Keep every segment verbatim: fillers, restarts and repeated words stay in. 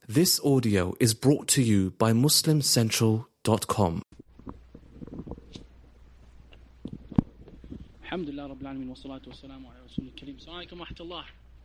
This audio is brought to you by Muslim Central dot com. Alhamdulillah Rabbil Alameen wa salatu wa salamu ala Rasulil Kareem. Assalamu alaikum wa rahmatullah.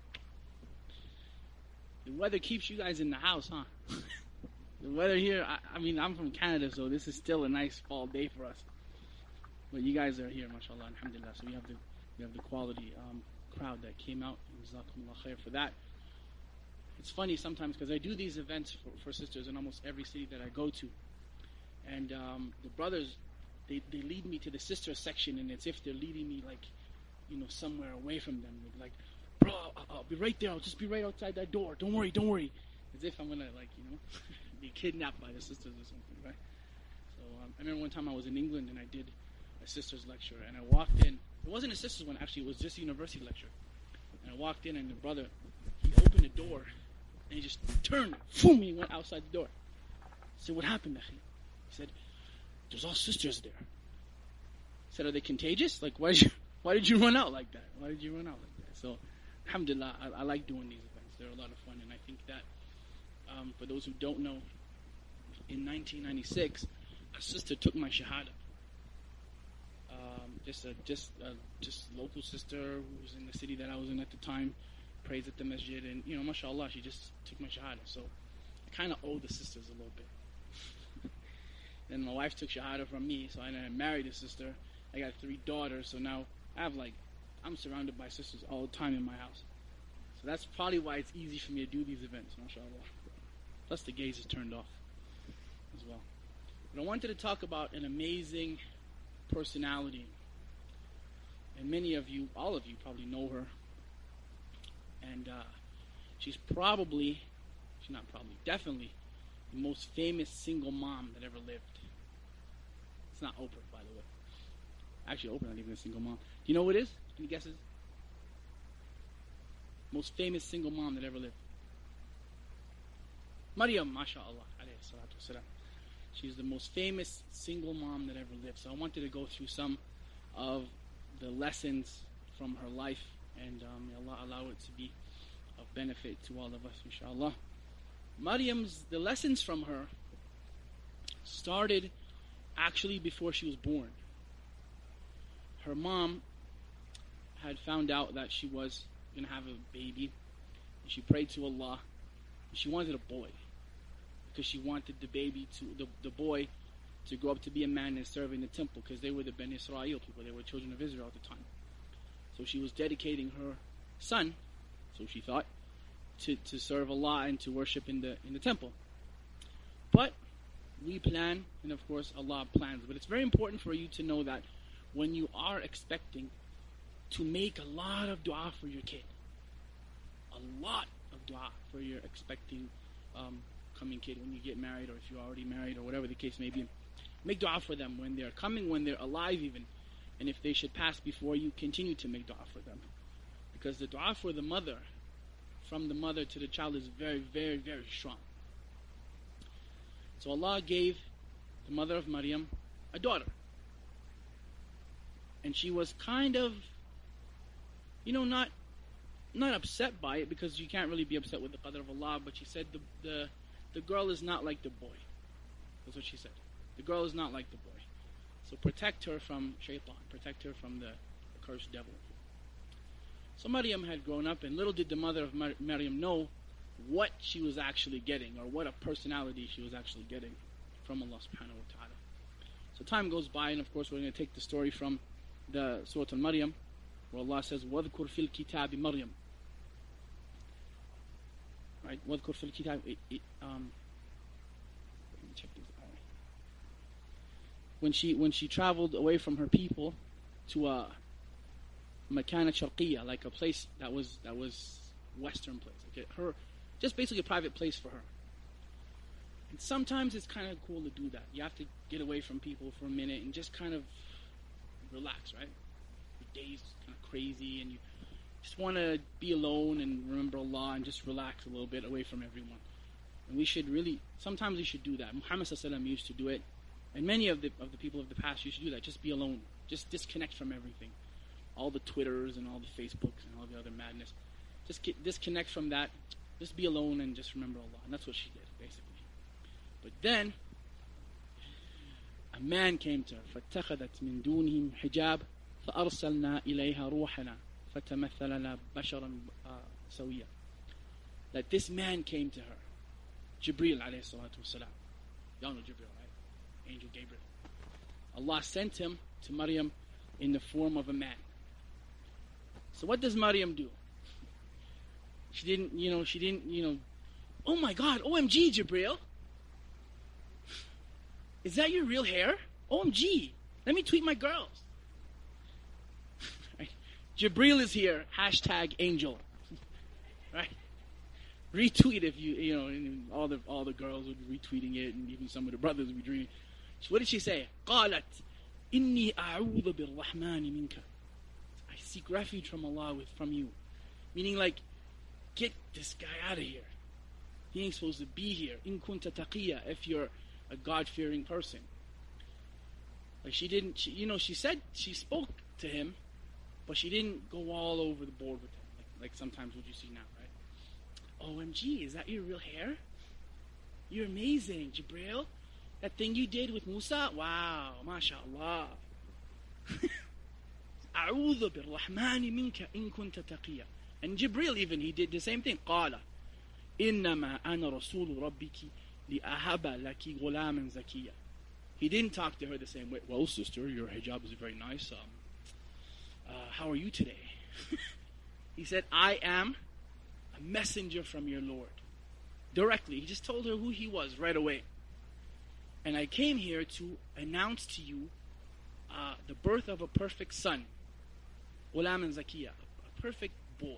The weather keeps you guys in the house, huh? The weather here, I, I mean, I'm from Canada, so this is still a nice fall day for us. But you guys are here, mashallah, alhamdulillah. So we have the we have the quality um, crowd that came out. Jazakumullah khair for that. It's funny sometimes because I do these events for, for sisters in almost every city that I go to. And um, the brothers, they, they lead me to the sister section, and it's if they're leading me, like, you know, somewhere away from them. They're like, bro, I'll, I'll be right there. I'll just be right outside that door. Don't worry, don't worry. As if I'm going to, like, you know, be kidnapped by the sisters or something, right? So um, I remember one time I was in England, and I did a sister's lecture, and I walked in. It wasn't a sister's one, actually. It was just a university lecture. And I walked in, and the brother, he opened the door, and he just turned, boom, he went outside the door. I said, what happened, Akhi? He said, there's all sisters there. I said, are they contagious? Like, why did you, why did you run out like that? Why did you run out like that? So, alhamdulillah, I, I like doing these events. They're a lot of fun, and I think that, um, for those who don't know, in nineteen ninety-six, a sister took my shahada. Um, just a just a just local sister who was in the city that I was in at the time, prays at the masjid, and you know, mashallah, she just took my shahada. So I kind of owe the sisters a little bit. Then my wife took shahada from me, so I then married a sister. I got three daughters, so now I have like, I'm surrounded by sisters all the time in my house. So that's probably why it's easy for me to do these events, mashallah. Plus the gaze is turned off as well. But I wanted to talk about an amazing personality. And many of you, all of you probably know her. And uh, she's probably, she's not probably, definitely the most famous single mom that ever lived. It's not Oprah, by the way. Actually, Oprah not even a single mom. Do you know who it is? Any guesses? Most famous single mom that ever lived. Maryam, mashallah, alayhi salatu wasalam. She's the most famous single mom that ever lived. So I wanted to go through some of the lessons from her life, and um, may Allah allow it to be of benefit to all of us, inshallah. Maryam's, the lessons from her started actually before she was born. Her mom had found out that she was going to have a baby, and she prayed to Allah, and she wanted a boy, because she wanted the baby to, the, the boy to grow up to be a man and serve in the temple, because they were the Ben Israel people, they were children of Israel at the time. So she was dedicating her son, so she thought, to, to serve Allah and to worship in the in the temple. But we plan, and of course Allah plans. But it's very important for you to know that when you are expecting, to make a lot of dua for your kid. A lot of dua for your expecting um, coming kid when you get married, or if you're already married, or whatever the case may be. Make dua for them when they're coming, when they're alive even. And if they should pass before you, continue to make dua for them. Because the dua for the mother, from the mother to the child, is very, very, very strong. So Allah gave the mother of Maryam a daughter. And she was kind of, you know, not not upset by it, because you can't really be upset with the qadr of Allah, but she said the, the, the girl is not like the boy. That's what she said. The girl is not like the boy. So protect her from shaitan, protect her from the, the cursed devil. So Maryam had grown up, and little did the mother of Mar- Maryam know what she was actually getting, or what a personality she was actually getting from Allah subhanahu wa ta'ala. So time goes by, and of course we're going to take the story from the Surah Al-Maryam, where Allah says, وَذْكُرْ فِي الْكِتَابِ مَرْيَمْ. Right? وَذْكُرْ فِي الْكِتَابِ it, it, um, Let me check this out. When she, when she traveled away from her people to a Makana Sharqiyya, like a place that was that was Western place, okay, her, just basically a private place for her. And sometimes it's kind of cool to do that. You have to get away from people for a minute and just kind of relax, right? Your day's kind of crazy, and you just want to be alone and remember Allah and just relax a little bit away from everyone. And we should really, sometimes we should do that. Muhammad sallallahu alaihi wasallam used to do it, and many of the of the people of the past used to do that. Just be alone, just disconnect from everything, all the Twitters and all the Facebooks and all the other madness. Just get, disconnect from that. Just be alone and just remember Allah. And that's what she did, basically. But then, a man came to her. فَاتَّخَذَتْ مِن دُونِهِمْ حِجَابٍ فَأَرْسَلْنَا إِلَيْهَا رُوحَنَا فَتَمَثَّلَ لَنَا بَشَرًا سَوِيًّا. That this man came to her. Jibreel alayhi salatu wasalam. Y'all know Jibreel, right? Angel Gabriel. Allah sent him to Maryam in the form of a man. So what does Maryam do? She didn't, you know, she didn't, you know, oh my God, O M G, Jibreel. Is that your real hair? O M G, let me tweet my girls. Right? Jibreel is here, hashtag angel. Right? Retweet if you, you know, and all the all the girls would be retweeting it, and even some of the brothers would be retweeting. So what did she say? قالت إني أعوذ بالرحمن منك. I seek refuge from Allah with from you. Meaning like, get this guy out of here. He ain't supposed to be here. In kunta taqiyya, if you're a God-fearing person. Like she didn't, she, you know, she said, she spoke to him, but she didn't go all over the board with him. Like, like sometimes what you see now, right? O M G, is that your real hair? You're amazing, Jibreel. That thing you did with Musa, wow, mashallah. أعوذ بالرحمن منك إن كنت تقيا. And Jibreel even, he did the same thing. قال إنما أنا رسول ربك لأهب لك غلاما زكيا. He didn't talk to her the same way. Well, sister, your hijab is very nice. Um, uh, how are you today? He said, I am a messenger from your Lord. Directly. He just told her who he was right away. And I came here to announce to you uh, the birth of a perfect son. Ghulam and Zakiya, a perfect boy.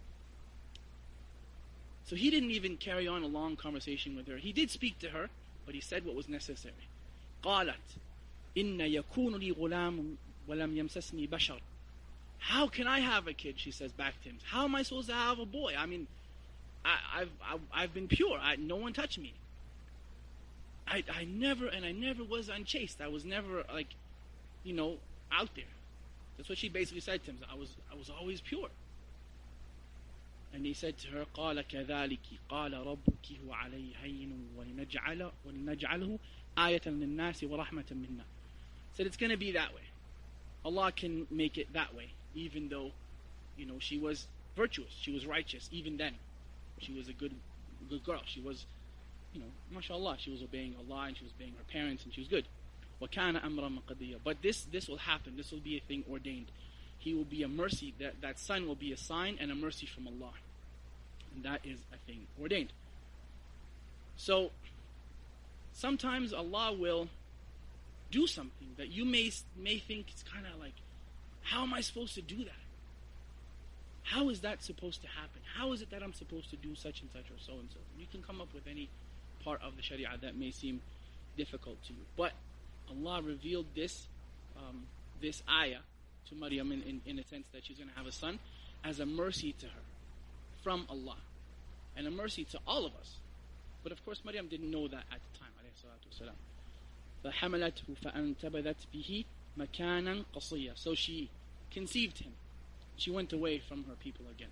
So he didn't even carry on a long conversation with her. He did speak to her, but he said what was necessary. قالت إن يكون لي غلام ولم يمسسني بشر. How can I have a kid? She says back to him. How am I supposed to have a boy? I mean, I, I've, I've I've been pure. I, no one touched me. I I never and I never was unchaste. I was never like, you know, out there. That's what she basically said to him. I was I was always pure. And he said to her, قال كذلك قال ربك هو علي هين ولنجعل ولنجعله آية للناس ورحمة منا. Said it's going to be that way. Allah can make it that way, even though, you know, she was virtuous, she was righteous. Even then, she was a good, good girl. She was, you know, mashallah, she was obeying Allah and she was obeying her parents and she was good. وَكَانَ أَمْرًا مَقَدِيًّا. But this, this will happen. This will be a thing ordained. He will be a mercy. That that son will be a sign and a mercy from Allah, and that is a thing ordained. So sometimes Allah will do something that you may may think it's kind of like, how am I supposed to do that? How is that supposed to happen? How is it that I'm supposed to do such and such or so and so? You can come up with any part of the Sharia that may seem difficult to you. But Allah revealed this um, this ayah to Maryam in, in, in a sense that she's going to have a son as a mercy to her from Allah and a mercy to all of us. But of course Maryam didn't know that at the time. فَحَمَلَتْهُ فَأَنْتَبَذَتْ بِهِ مَكَانًا قَصِيًّا. So she conceived him. She went away from her people again.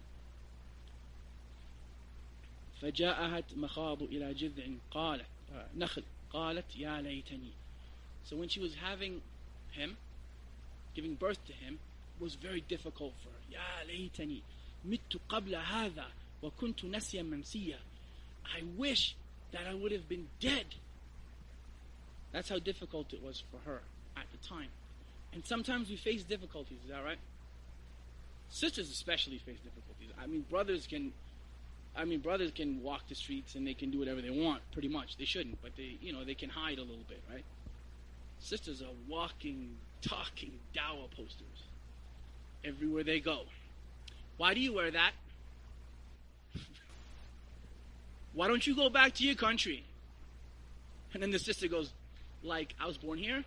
فَجَاءَهَتْ مَخَاضُ إِلَى جِذْعٍ قَالَتْ نَخْلٍ قَالَتْ يَا لَيْتَنِي. So when she was having him, giving birth to him, it was very difficult for her. يَا لَيْتَنِي مِتُّ قَبْلَ هَذَا وَكُنْتُ نَسْيًا مَنْسِيًّا. I wish that I would have been dead. That's how difficult it was for her at the time. And sometimes we face difficulties, is that right? Sisters especially face difficulties. I mean, brothers can, I mean, brothers can walk the streets and they can do whatever they want, pretty much. They shouldn't, but they, you know, they can hide a little bit, right? Sisters are walking, talking dawah posters everywhere they go. Why do you wear that? Why don't you go back to your country? And then the sister goes, like, I was born here?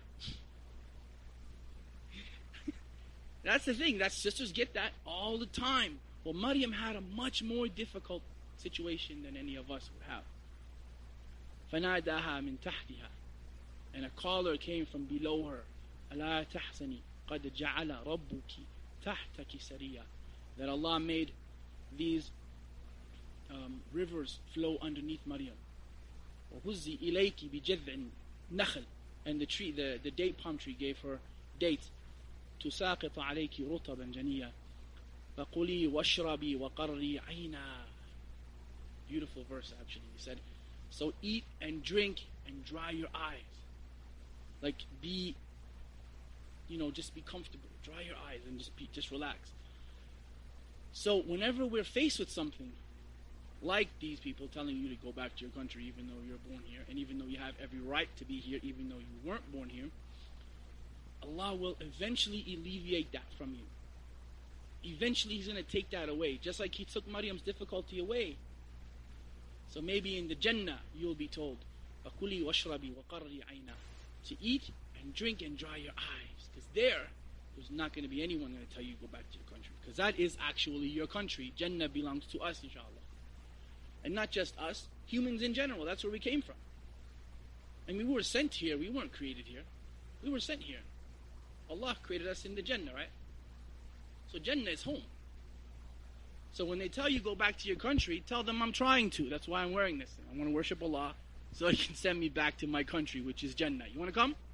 That's the thing, that sisters get that all the time. Well, Maryam had a much more difficult situation than any of us would have. فَنَادَاهَا مِن تَحْتِهَا. And a caller came from below her. أَلَا تَحْزَنِي قَدْ جَعَلَ رَبُّكِ تَحْتَكِ سَرِيًّا. That Allah made these um, rivers flow underneath Maryam. وَهُزِّي إِلَيْكِ بِجَذْعٍ نَخْلٍ, and the tree, the, the date palm tree gave her dates. تُسَاقِطَ عَلَيْكِ رُطَبًا جَنِيًّا فَقُلِي وَاشْرَبِي وَقَرِّي عَيْنًا. Beautiful verse actually. He said, so eat and drink and dry your eyes. Like be, you know, just be comfortable. Dry your eyes and just be, just relax. So whenever we're faced with something, like these people telling you to go back to your country even though you're born here, and even though you have every right to be here, even though you weren't born here, Allah will eventually alleviate that from you. Eventually He's going to take that away, just like He took Maryam's difficulty away. So maybe in the Jannah you'll be told, فَكُلِي وَاشْرَبِي وَقَرِّي عَيْنًا, to eat and drink and dry your eyes. Because there, there's not going to be anyone going to tell you go back to your country. Because that is actually your country. Jannah belongs to us, inshallah. And not just us, humans in general. That's where we came from. And we were sent here. We weren't created here. We were sent here. Allah created us in the Jannah, right? So Jannah is home. So when they tell you go back to your country, tell them I'm trying to. That's why I'm wearing this. I want to worship Allah so He can send me back to my country, which is Jannah. You want to come?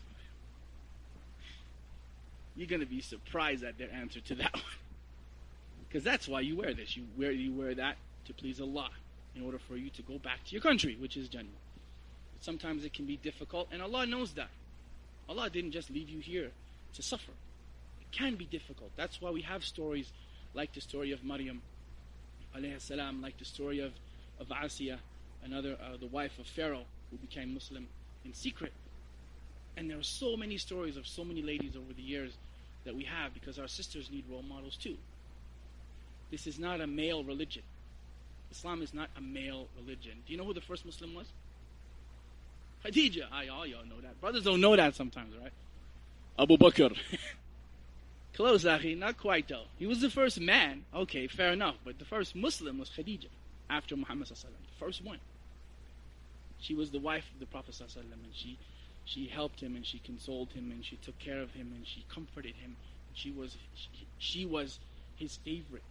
You're going to be surprised at their answer to that one. Because that's why you wear this. You wear, you wear that to please Allah, in order for you to go back to your country, which is Jannah. But sometimes it can be difficult, and Allah knows that. Allah didn't just leave you here to suffer. It can be difficult. That's why we have stories like the story of Maryam, alayhi salam, like the story of, of Asiya, another, uh, the wife of Pharaoh, who became Muslim in secret. And there are so many stories of so many ladies over the years that we have, because our sisters need role models too. This is not a male religion. Islam is not a male religion. Do you know who the first Muslim was? Khadija. I, all y'all know that. Brothers don't know that sometimes, right? Abu Bakr. Close, Akhi. Not quite though. He was the first man. Okay, fair enough. But the first Muslim was Khadija, after Muhammad sallallahu alaihi wasallam. The first one. She was the wife of the Prophet sallallahu alaihi wasallam, and she, she helped him, and she consoled him, and she took care of him, and she comforted him. She was, she, she was his favorite.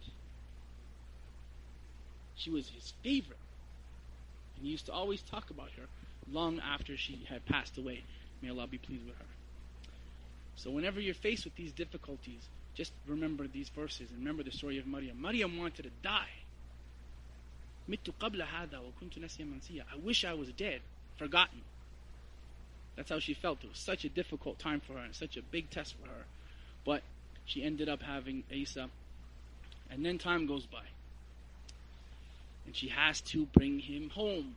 She was his favorite. And he used to always talk about her long after she had passed away. May Allah be pleased with her. So whenever you're faced with these difficulties, just remember these verses and remember the story of Maryam. Maryam wanted to die. مِتُّ قَبْلَ هَذَا وَكُنْتُ نَسْيًا مَنْسِيًّا. I wish I was dead, forgotten. That's how she felt. It was such a difficult time for her and such a big test for her. But she ended up having Isa. And then time goes by. And she has to bring him home.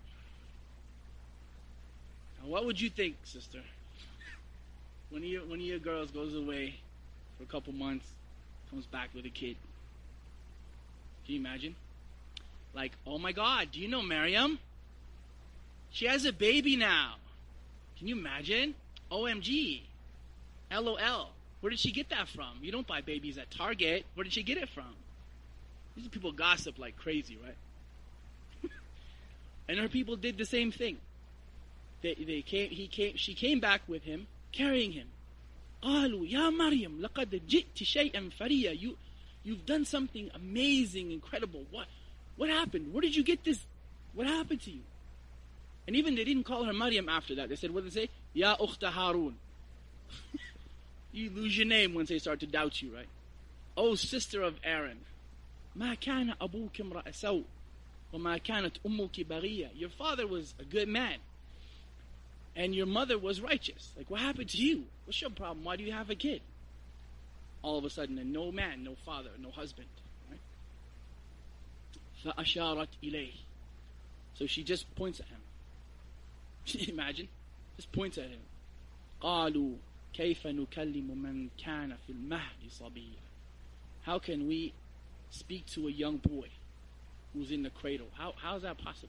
Now what would you think, sister? One of your, one of your girls goes away for a couple months, comes back with a kid. Can you imagine? Like, oh my God, do you know Maryam? She has a baby now. Can you imagine? O M G. L O L. Where did she get that from? You don't buy babies at Target. Where did she get it from? These people gossip like crazy, right? And her people did the same thing. They, they came, he came, she came back with him, carrying him. قالوا يا مريم لقد جئت شيئا فريا. You, you've done something amazing, incredible. What, what happened? Where did you get this? What happened to you? And even they didn't call her Maryam after that. They said, what did they say? Ya ukhta Harun. You lose your name once they start to doubt you, right? Oh, sister of Aaron. ما كان أبوك امرأ سوء وما كانت أمك بغية. Your father was a good man. And your mother was righteous. Like, what happened to you? What's your problem? Why do you have a kid? All of a sudden, and no man, no father, no husband. Right? فَأَشَارَتْ إِلَيْهِ. So she just points at him. Imagine. Just points at him. قَالُوا كَيْفَ نُكَلِّمُ مَنْ كَانَ فِي الْمَهْدِ صَبِيًّا. How can we speak to a young boy who's in the cradle? How How is that possible?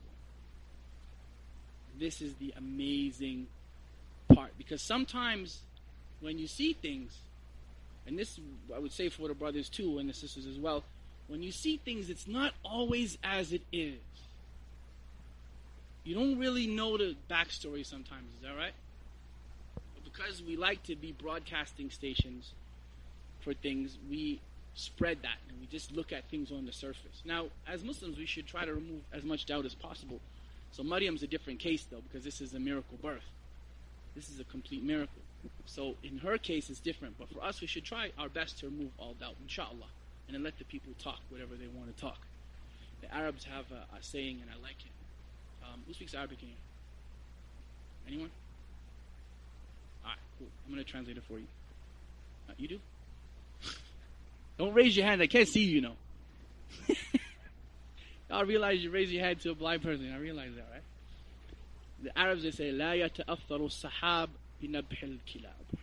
This is the amazing part. Because sometimes when you see things, and this I would say for the brothers too and the sisters as well, when you see things, it's not always as it is. You don't really know the backstory sometimes, is that right? But because we like to be broadcasting stations for things, we spread that, and we just look at things on the surface. Now, as Muslims, we should try to remove as much doubt as possible. So Maryam's a different case, though, because this is a miracle birth. This is a complete miracle. So in her case, it's different. But for us, we should try our best to remove all doubt, inshallah, and then let the people talk whatever they want to talk. The Arabs have a, a saying, and I like it. Um, who speaks Arabic in here? Anyone? Alright, cool. I'm going to translate it for you. Uh, you do? Don't raise your hand. I can't see you, you know. I realize you raise your hand to a blind person. I realize that, right? The Arabs, they say, لا يتأثر السحاب بنبح الكلاب.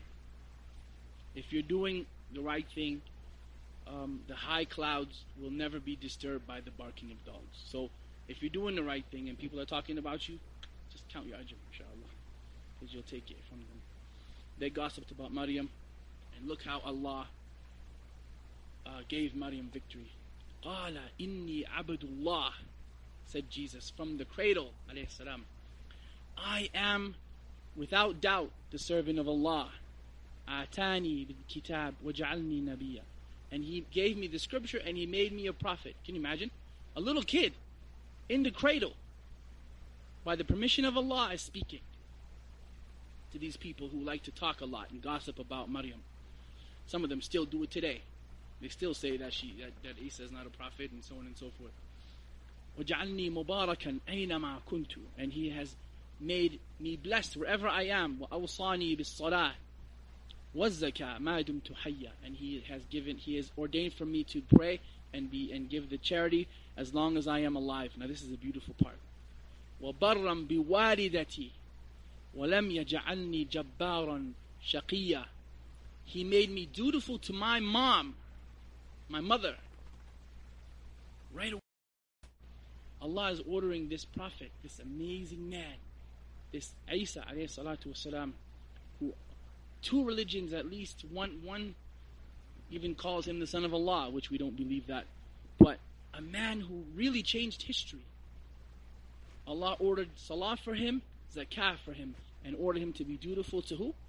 If you're doing the right thing, um, the high clouds will never be disturbed by the barking of dogs. So if you're doing the right thing and people are talking about you, just count your ajr, inshallah, because you'll take it from them. They gossiped about Maryam, and look how Allah uh, gave Maryam victory. قَالَ إِنِّي عَبْدُ اللَّهِ, said Jesus from the cradle, alayhi salam. I am, without doubt, the servant of Allah. آتَانِي بِالْكِتَابِ وَجَعَلْنِي نَبِيًّا. And He gave me the scripture and He made me a prophet. Can you imagine? A little kid in the cradle, by the permission of Allah, is speaking to these people who like to talk a lot and gossip about Maryam. Some of them still do it today. They still say that she that, that Isa is not a prophet, and so on and so forth. وَجَعَلْنِي مُبَارَكًا أَيْنَمَا كُنْتُ. And He has made me blessed wherever I am. وَأَوْصَانِي بِالصَّلَاةِ وَالزَّكَاةِ مَا دُمْتُ حَيًّا. And He has given, He has ordained for me to pray and be and give the charity as long as I am alive. Now this is a beautiful part. وَبَرًّا بِوَالِدَتِي وَلَمْ يَجْعَلْنِي جَبَّارًا شَقِيًّا. He made me dutiful to my mom, my mother. Right away, Allah is ordering this prophet, this amazing man, this Isa alayhi salatu wasalam, who two religions at least, one one even calls him the son of Allah, which we don't believe that, but a man who really changed history. Allah ordered salah for him, zakah for him, and ordered him to be dutiful to who?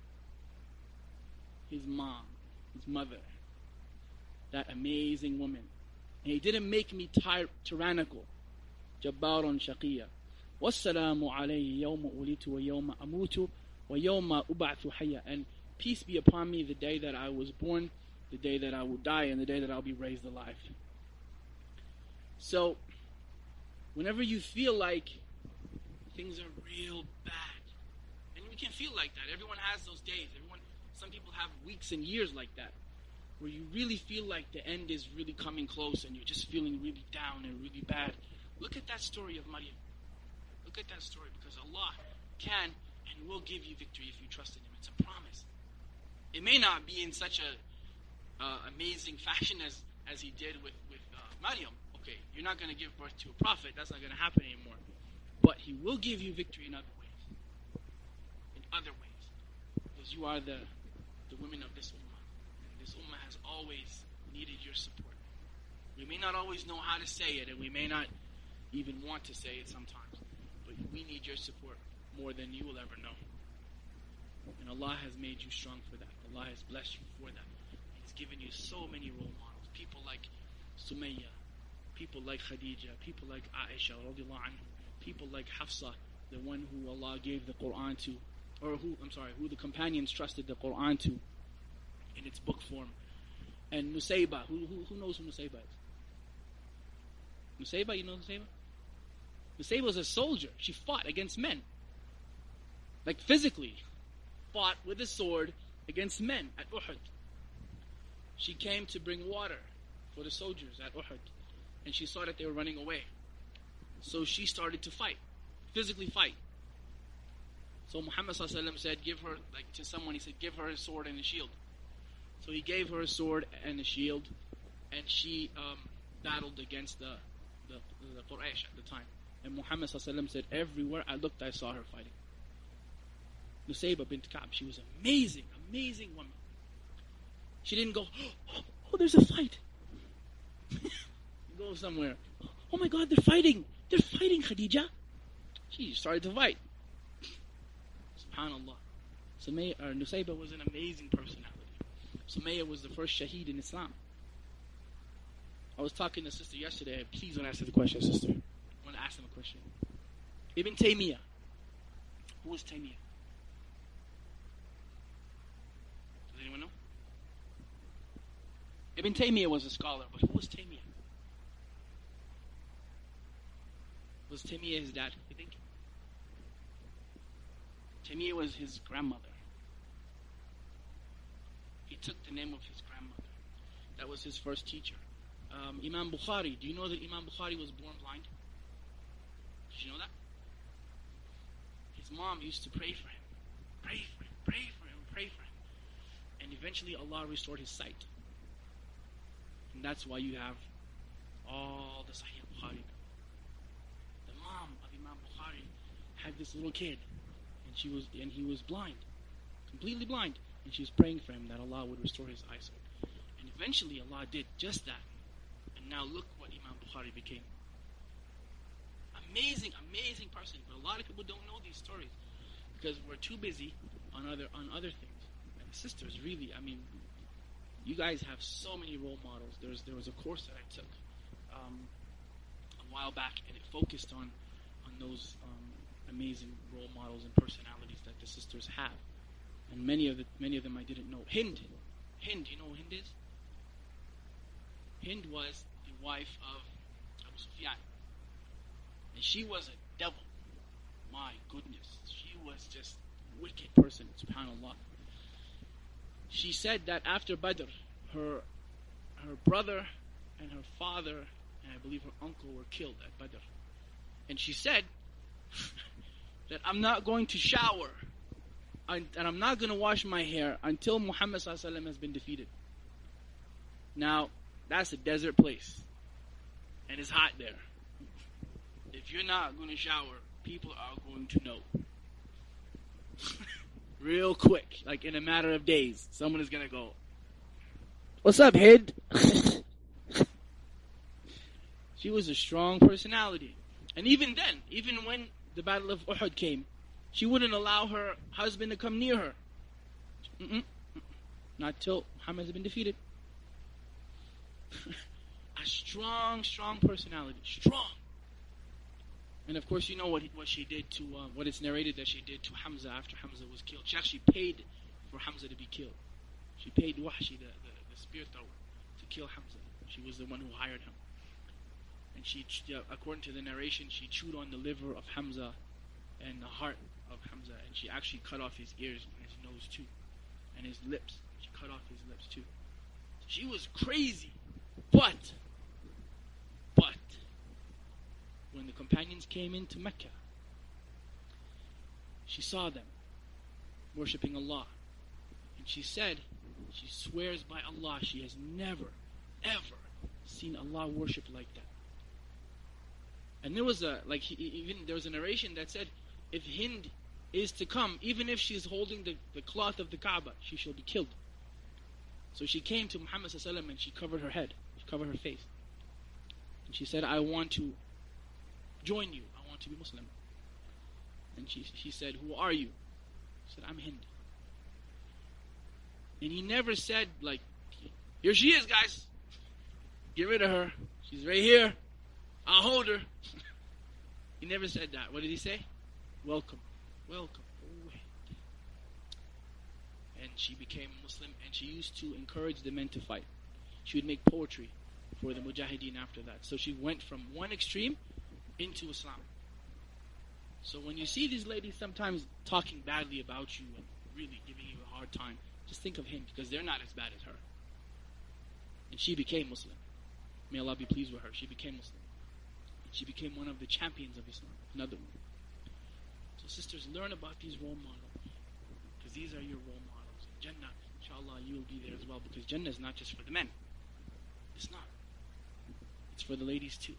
His mom, his mother, that amazing woman. And He didn't make me ty- tyrannical. Jabbarun shaqiyya. Wassalamu alayhi yawma ulitu wa yawma amutu wa yawma ub'athu hayya. And peace be upon me the day that I was born, the day that I will die, and the day that I'll be raised alive. So, whenever you feel like things are real bad, and we can feel like that. Everyone has those days. Everyone, some people have weeks and years like that, where you really feel like the end is really coming close, and you're just feeling really down and really bad. Look at that story of Maryam. Look at that story, because Allah can and will give you victory if you trust in Him. It's a promise. It may not be in such a uh, amazing fashion as, as He did with, with uh, Maryam. Okay, you're not going to give birth to a prophet. That's not going to happen anymore. But He will give you victory in other ways. In other ways. Because you are the, the women of this ummah. And this ummah has always needed your support. We may not always know how to say it, and we may not even want to say it sometimes. But we need your support more than you will ever know. And Allah has made you strong for that. Allah has blessed you for that. He's given you so many role models. People like Sumayya, people like Khadija, people like Aisha, radiallahu anhu, people like Hafsa, the one who Allah gave the Quran to, or who, I'm sorry, who the companions trusted the Quran to in its book form. And Nusayba, who, who, who knows who Nusayba is? Nusayba, you know Nusayba? Nusayba was a soldier. She fought against men. Like physically. Fought with a sword against men at Uhud. She came to bring water for the soldiers at Uhud. And she saw that they were running away. So she started to fight. Physically fight. So Muhammad sallallahu alaihi wasallam said, give her, like to someone, he said, give her a sword and a shield. So he gave her a sword and a shield. And she um, battled against the, the, the Quraysh at the time. And Muhammad sallallahu alaihi wasallam said, everywhere I looked, I saw her fighting. Nusayba bint Ka'b, she was amazing, amazing woman. She didn't go, oh, there's a fight. Go somewhere. Oh my God, they're fighting. They're fighting, Khadija. She started to fight. SubhanAllah. Sumayya, or Nusayba was an amazing personality. Sumayya was the first shaheed in Islam. I was talking to a sister yesterday. Please don't answer the question, sister. I want to ask him a question. Ibn Taymiyyah. Who was Taymiyyah? Does anyone know? Ibn Taymiyyah was a scholar, but who was Taymiyyah? Was Taymiyyah his dad, you think? Taymiyyah was his grandmother. He took the name of his grandmother. That was his first teacher. Um, Imam Bukhari. Do you know that Imam Bukhari was born blind? Did you know that? His mom used to pray for him. Pray for him, pray for him, pray for him. And eventually Allah restored his sight. And that's why you have all the Sahih Bukhari. The mom of Imam Bukhari had this little kid. And she was, and he was blind. Completely blind. And she was praying for him that Allah would restore his eyesight. And eventually Allah did just that. And now look what Imam Bukhari became. Amazing, amazing person. But a lot of people don't know these stories because we're too busy on other on other things. And the sisters, really, I mean, you guys have so many role models. There's there was a course that I took um, a while back, and it focused on on those um, amazing role models and personalities that the sisters have. And many of the many of them I didn't know. Hind, Hind, you know who Hind is? Hind was the wife of Abu Sufyan. And she was a devil. My goodness. She was just a wicked person, subhanAllah. She said that after Badr, her her brother and her father, and I believe her uncle, were killed at Badr. And she said that I'm not going to shower and I'm not going to wash my hair until Muhammad sallallahu alaihi wasallam has been defeated. Now, that's a desert place. And it's hot there. If you're not going to shower, people are going to know. Real quick, like in a matter of days, someone is going to go, "What's up, Hind?" She was a strong personality. And even then, even when the Battle of Uhud came, she wouldn't allow her husband to come near her. Mm-mm. Not till Muhammad has been defeated. A strong, strong personality. Strong. And of course, you know what what she did to, uh, what it's narrated that she did to Hamza after Hamza was killed. She actually paid for Hamza to be killed. She paid Wahshi, the, the, the spear thrower, to kill Hamza. She was the one who hired him. And she, uh, according to the narration, she chewed on the liver of Hamza and the heart of Hamza. And she actually cut off his ears and his nose too. And his lips. She cut off his lips too. She was crazy. But, but, when the companions came into Mecca, she saw them worshipping Allah. And she said, she swears by Allah, she has never, ever seen Allah worship like that. And there was a, like, he, even there was a narration that said, if Hind is to come, even if she is holding the, the cloth of the Kaaba, she shall be killed. So she came to Muhammad sallallahu alaihi wasallam and she covered her head, she covered her face. And she said, I want to join you, I want to be Muslim. And she, she said, who are you? He said, I'm Hind. And he never said, like, here she is, guys. Get rid of her. She's right here. I'll hold her. He never said that. What did he say? Welcome. Welcome. Oh, and she became Muslim, and she used to encourage the men to fight. She would make poetry for the Mujahideen after that. So she went from one extreme into Islam. So when you see these ladies sometimes talking badly about you and really giving you a hard time, just think of him, because they're not as bad as her. And she became Muslim. May Allah be pleased with her. She became Muslim. And she became one of the champions of Islam. Another one. So sisters, learn about these role models, because these are your role models. In Jannah, inshallah, you will be there as well, because Jannah is not just for the men. It's not. It's for the ladies too.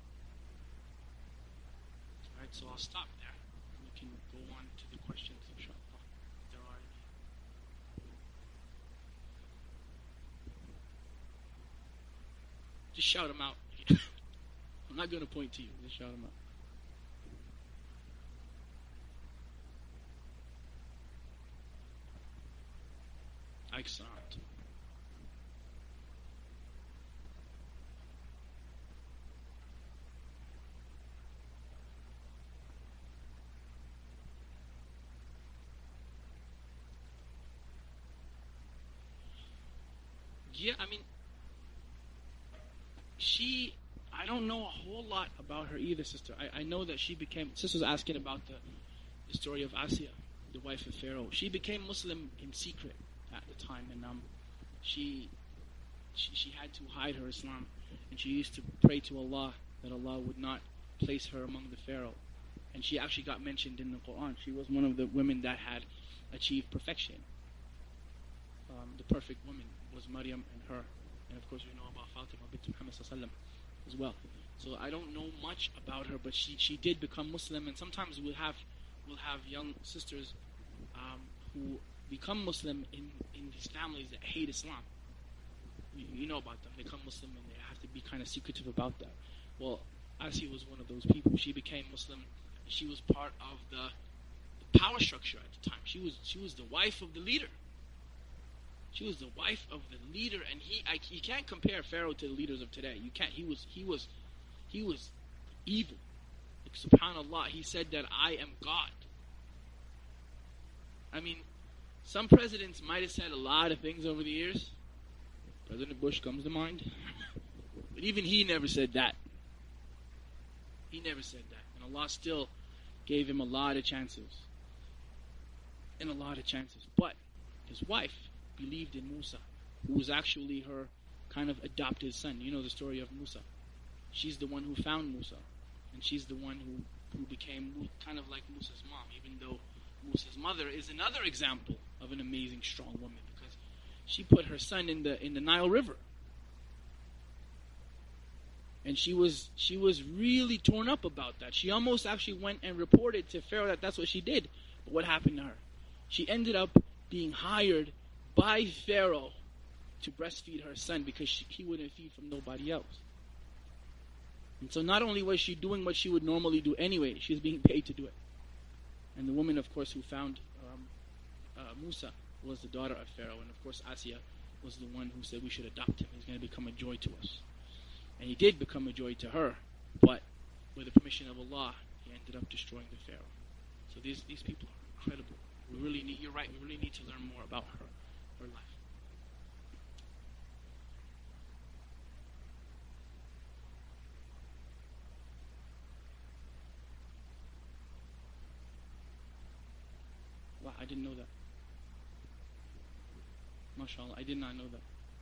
Alright, so I'll stop there. We can go on to the questions, inshallah. If there are any. Just shout them out. I'm not going to point to you. Just shout them out. Excellent. Yeah, I mean, she, I don't know a whole lot about her either, sister. I, I know that she became, sister's asking about the, the story of Asiya, the wife of Pharaoh. She became Muslim in secret at the time, and um, she, she, she had to hide her Islam, and she used to pray to Allah that Allah would not place her among the Pharaoh. And she actually got mentioned in the Quran. She was one of the women that had achieved perfection. Um, the perfect woman was Maryam and her. And of course we know about Fatima bint Muhammad sallallahu alaihi wasallam as well. So I don't know much about her, but she, she did become Muslim. And sometimes we'll have we'll have young sisters um, who become Muslim in, in these families that hate Islam. You, you know about them. They become Muslim and they have to be kind of secretive about that. Well, Asiya was one of those people. She became Muslim. She was part of the, the power structure at the time. She was she was the wife of the leader. She was the wife of the leader, and he I, you can't compare Pharaoh to the leaders of today. You can't. He was he was he was evil. Like, subhanallah, he said that I am God. I mean, some presidents might have said a lot of things over the years. President Bush comes to mind, but even he never said that. He never said that. And Allah still gave him a lot of chances. And a lot of chances. But his wife believed in Musa, who was actually her kind of adopted son. You know the story of Musa. She's the one who found Musa. And she's the one who, who became kind of like Musa's mom, even though Musa's mother is another example of an amazing, strong woman, because she put her son in the in the Nile River. And she was she was really torn up about that. She almost actually went and reported to Pharaoh that that's what she did. But what happened to her? She ended up being hired by Pharaoh to breastfeed her son, because she, he wouldn't feed from nobody else. And so not only was she doing what she would normally do anyway, she was being paid to do it. And the woman, of course, who found um, uh, Musa was the daughter of Pharaoh. And of course, Asiya was the one who said we should adopt him. He's going to become a joy to us. And he did become a joy to her, but with the permission of Allah, he ended up destroying the Pharaoh. So these these people are incredible. We really need, you're right, we really need to learn more about her, her life. Wow, I didn't know that. MashaAllah, I did not know that.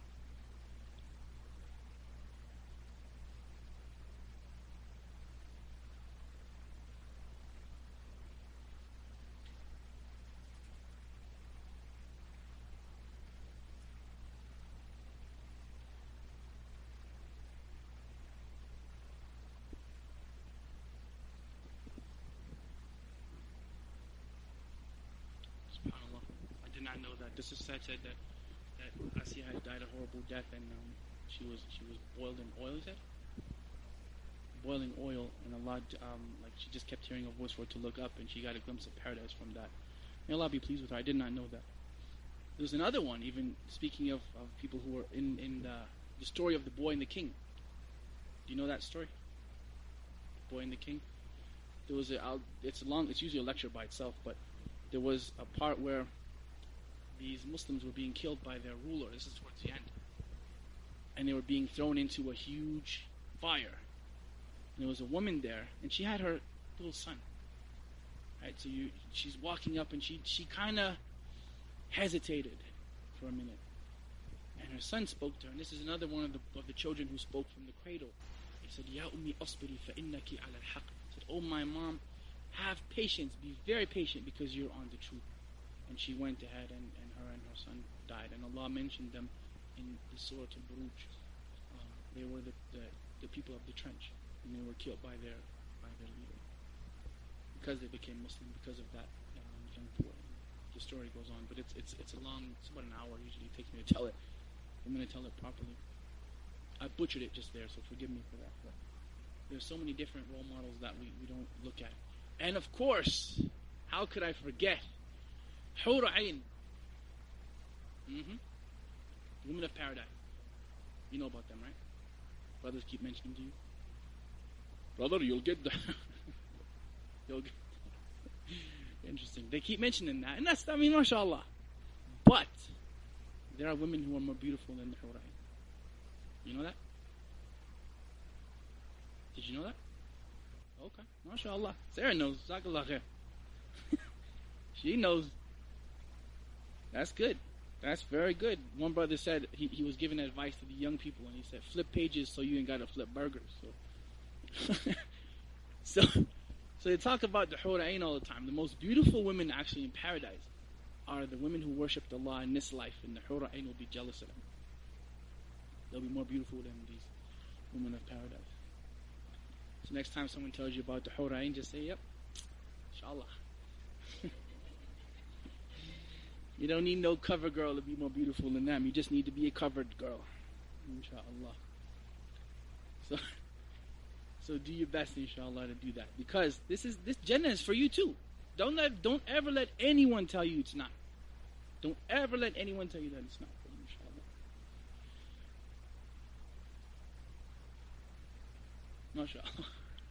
SubhanAllah, I did not know that. This is said said that that Asiya had died a horrible death, and um, she was she was boiled in oil. Is that boiling oil? And Allah, um, like she just kept hearing a voice for her to look up, and she got a glimpse of paradise from that. May Allah be pleased with her. I did not know that. There's another one. Even speaking of, of people who were in in the, the story of the boy and the king. Do you know that story? The boy and the king. There was a. I'll, it's a long. It's usually a lecture by itself, but there was a part where these Muslims were being killed by their ruler. This is towards the end. And they were being thrown into a huge fire. And there was a woman there, and she had her little son. Right, so you, she's walking up, and she, she kind of hesitated for a minute. And her son spoke to her, and this is another one of the, of the children who spoke from the cradle. He said, Ya ummi asbiri fa innaki ala al-haq. He said, oh my mom, have patience, be very patient, because you're on the truth. And she went ahead, and, and her and her son died. And Allah mentioned them in the Surah Al-Buruj. Uh, they were the, the, the people of the trench, and they were killed by their by their leader because they became Muslim because of that um, young boy. The story goes on, but it's it's it's a long. It's about an hour usually it takes me to tell it. I'm going to tell it properly. I butchered it just there, so forgive me for that. But there's so many different role models that we, we don't look at. And of course, how could I forget? Hur Ayn. Mm-hmm. Women of paradise. You know about them, right? Brothers keep mentioning to you. Brother, you'll get the... you'll get... Interesting. They keep mentioning that. And that's, I mean, mashallah. But, there are women who are more beautiful than the Hur Ain. You know that? Did you know that? Okay. MashaAllah. Sarah knows. Jazakallah khair. She knows. That's good. That's very good. One brother said he, he was giving advice to the young people, and he said, flip pages so you ain't got to flip burgers. So, so, so they talk about the Hur Ain all the time. The most beautiful women actually in paradise are the women who worshipped Allah in this life, and the Hur Ain will be jealous of them. They'll be more beautiful than these women of paradise. So next time someone tells you about the Hur Ain, just say, yep, inshallah. You don't need no cover girl to be more beautiful than them. You just need to be a covered girl. Inshallah. So, so do your best, inshallah, to do that. Because this is this Jannah is for you too. Don't let, don't ever let anyone tell you it's not. Don't ever let anyone tell you that it's not for you, inshallah. MashaAllah.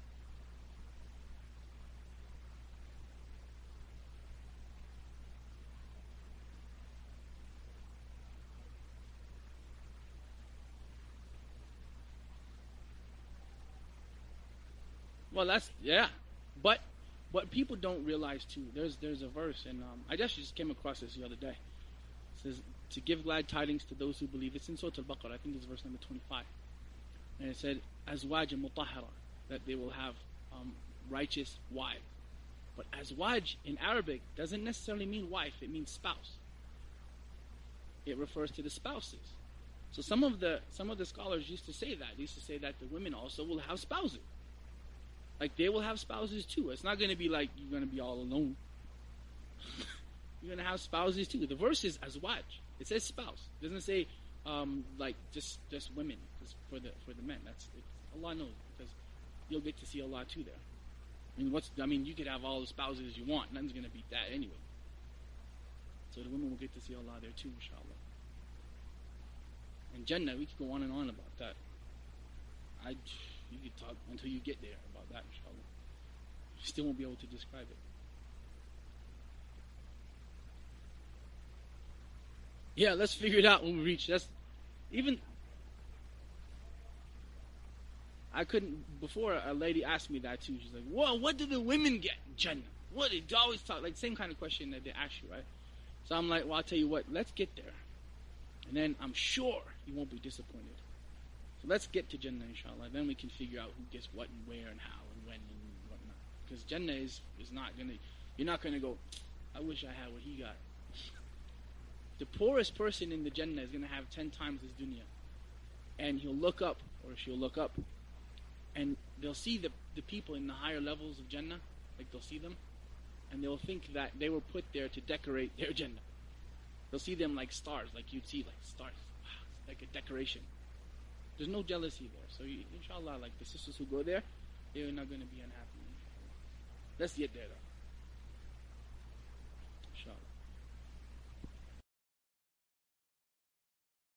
Well, that's, yeah. But what people don't realize too, there's there's a verse, and um, I actually just came across this the other day. It says, to give glad tidings to those who believe. It's in Surah Al-Baqarah, I think it's verse number twenty-five. And it said, Azwaj mutahhara, that they will have um, righteous wives. But azwaj in Arabic doesn't necessarily mean wife, it means spouse. It refers to the spouses. So some of the some of the scholars used to say that. They used to say that the women also will have spouses. Like, they will have spouses too. It's not going to be like you're going to be all alone. You're going to have spouses too. The verse is azwaj. It says spouse. It doesn't say um, like just just women just for the for the men. That's it's, Allah knows, because you'll get to see Allah too there. I mean, what's I mean, you could have all the spouses you want. Nothing's going to beat that anyway. So the women will get to see Allah there too, inshallah. And Jannah, we could go on and on about that. I you could talk until you get there about that, inshallah. You still won't be able to describe it. Yeah, let's figure it out when we reach. That's even. I couldn't before. A lady asked me that too. She's like, "Whoa, what do the women get in Jannah? What did you always talk like same kind of question that they ask you, right?" So I'm like, "Well, I'll tell you what. Let's get there, and then I'm sure you won't be disappointed." So let's get to Jannah, inshallah. Then we can figure out who gets what and where and how and when and whatnot. Because Jannah is, is not going to, you're not going to go, I wish I had what he got. The poorest person in the Jannah is going to have ten times his dunya. And he'll look up, or she'll look up, and they'll see the, the people in the higher levels of Jannah, like they'll see them, and they'll think that they were put there to decorate their Jannah. They'll see them like stars, like you'd see like stars. Wow, it's like a decoration. There's no jealousy there. So, you, inshallah, like the sisters who go there, they're not going to be unhappy. Inshallah. Let's get there, though.